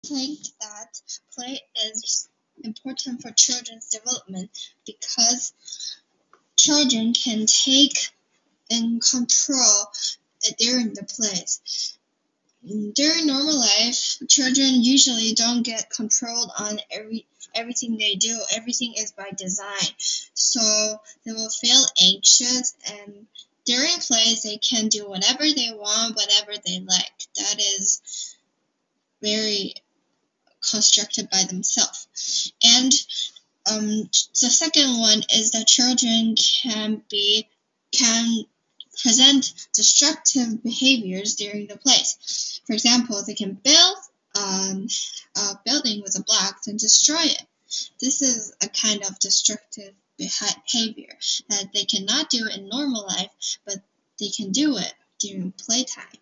think that play is important for children's development because children can take and control during the plays. During normal life, children usually don't get controlled on everything they do. Everything is by design. So they will feel anxious, and during plays they can do whatever they want, whatever they like. That is very constructed by themselves. And the second one is that children can present destructive behaviors during the plays. For example, they can build a building with a block and destroy it. This is a kind of destructive behavior that they cannot do in normal life, but they can do it during playtime.